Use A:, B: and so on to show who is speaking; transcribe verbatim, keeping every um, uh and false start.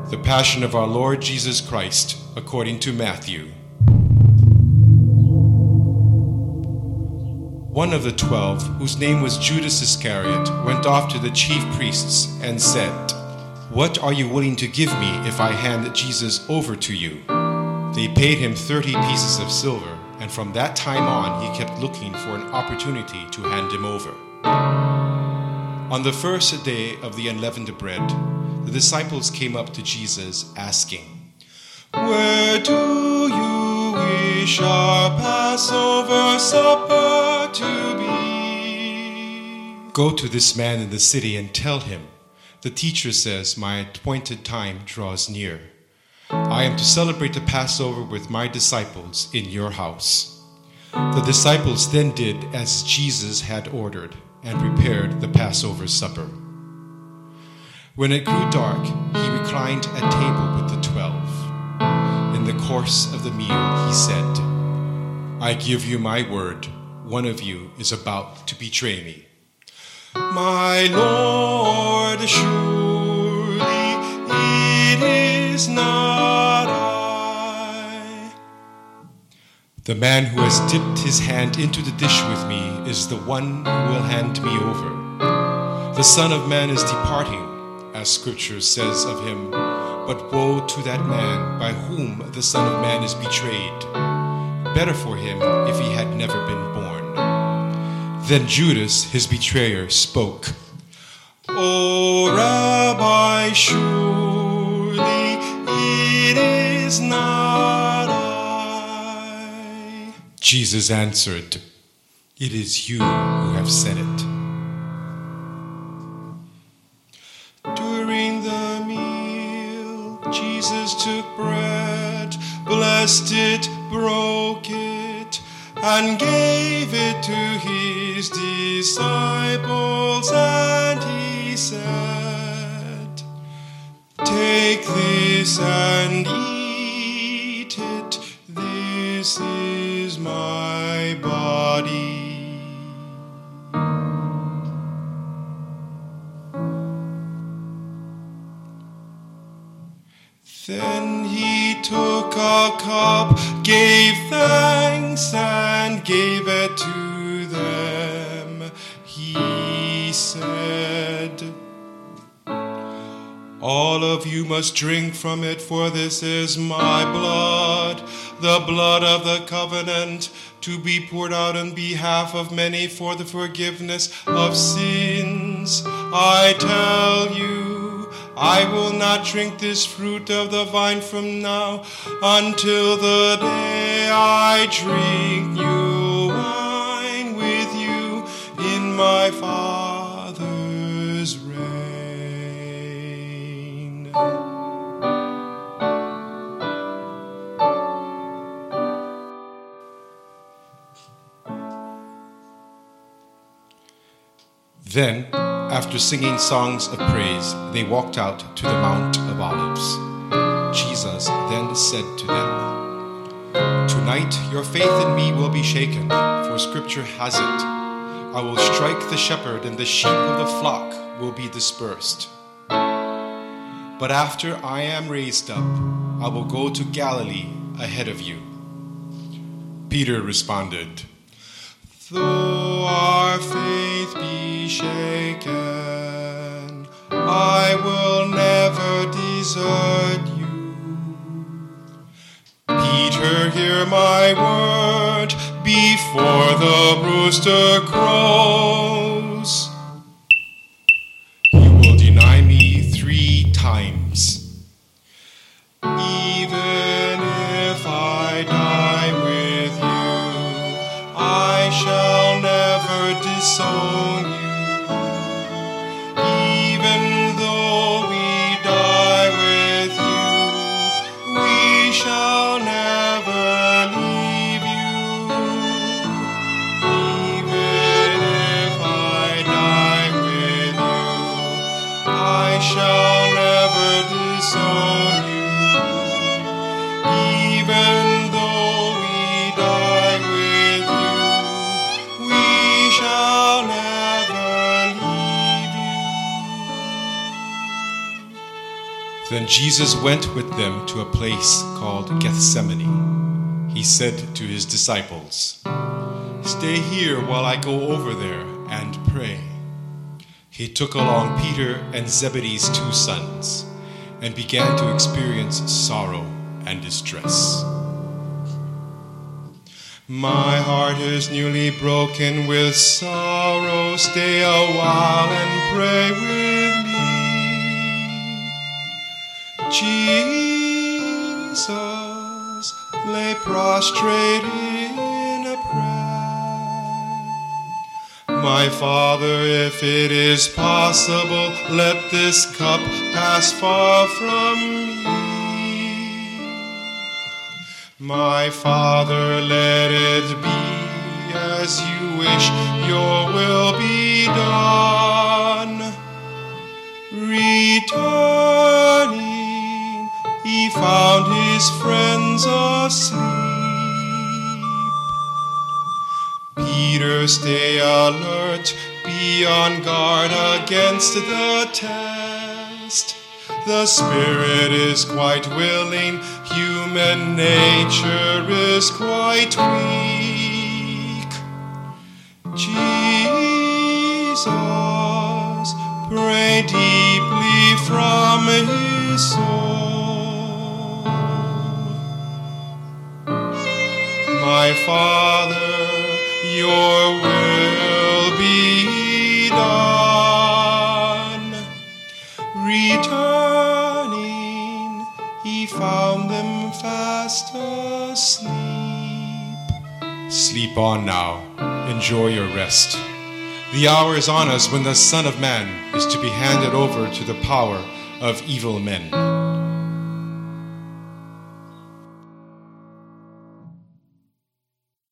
A: The Passion of our Lord Jesus Christ, according to Matthew. One of the twelve, whose name was Judas Iscariot, went off to the chief priests and said, "What are you willing to give me if I hand Jesus over to you?" They paid him thirty pieces of silver, and from that time on he kept looking for an opportunity to hand him over. On the first day of the unleavened bread, the disciples came up to Jesus, asking, "Where do you wish our Passover supper to be?" "Go to this man in the city and tell him, 'The teacher says, my appointed time draws near. I am to celebrate the Passover with my disciples in your house.'" The disciples then did as Jesus had ordered and prepared the Passover supper. When it grew dark, he reclined at table with the twelve. In the course of the meal, he said, "I give you my word, one of you is about to betray me." "My Lord, surely it is not I." "The man who has dipped his hand into the dish with me is the one who will hand me over. The Son of Man is departing, as Scripture says of him, but woe to that man by whom the Son of Man is betrayed. Better for him if he had never been born." Then Judas, his betrayer, spoke, "O Rabbi, surely it is not I." Jesus answered, "It is you who have said it." During the meal, Jesus took bread, blessed it, broke it, and gave it to his disciples, and he said, "Take this and eat it, this is my body." Then he took a cup, gave thanks, and gave it to them. He said, "All of you must drink from it, for this is my blood, the blood of the covenant, to be poured out on behalf of many for the forgiveness of sins. I tell you, I will not drink this fruit of the vine from now until the day I drink new wine with you in my Father's reign." Then, after singing songs of praise, they walked out to the Mount of Olives. Jesus then said to them, "Tonight your faith in me will be shaken, for Scripture has it, I will strike the shepherd and the sheep of the flock will be dispersed. But after I am raised up, I will go to Galilee ahead of you." Peter responded, "Though our faith be shaken, I will never desert you." "Peter, hear my word, before the rooster crows, you will deny me three times. Even if I die with you, I shall never disown you. Even though we die with you, we shall never leave you. Even if I die with you, I shall never disown you. Even though we die with you, we shall never leave you." Then Jesus went with them to a place called Gethsemane. He said to his disciples, "Stay here while I go over there and pray." He took along Peter and Zebedee's two sons and began to experience sorrow and distress. "My heart is newly broken with sorrow. Stay a while and pray with me." Jesus lay prostrate in a prayer. "My Father, if it is possible, let this cup pass far from me. My Father, let it be as you wish, your will be done." Returning, he found his friends asleep. "Peter, stay alert, be on guard against the test. The spirit is quite willing, human nature is quite weak." Jesus prayed deeply from his soul. "My Father, your will be done." Returning, he found them fast asleep. Sleep on now. Enjoy your rest. The hour is on us when the Son of Man is to be handed over to the power of evil men.